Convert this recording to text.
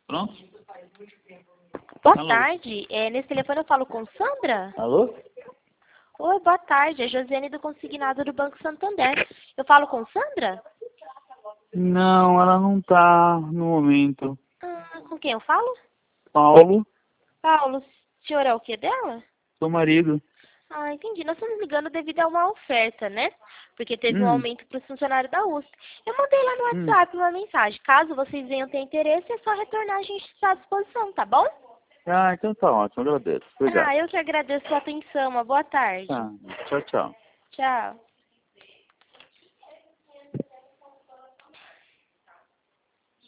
Pronto? Boa Alô? tarde. Nesse telefone eu falo com Sandra? Alô? Oi, boa tarde. É Josiane do Consignado do Banco Santander. Eu falo com Sandra? Não, ela não tá no momento. Com quem eu falo? Paulo, Paulo, o senhor é o que dela? seu marido. Entendi. Nós estamos ligando devido a uma oferta, né? Porque teve um aumento para o funcionário da USP. Eu mandei lá no WhatsApp uma mensagem. Caso vocês venham ter interesse, é só retornar, a gente está à disposição, tá bom? Ah, então tá ótimo, agradeço. Obrigado. Eu que agradeço a sua atenção. Uma boa tarde. Tá. Tchau, tchau. Tchau.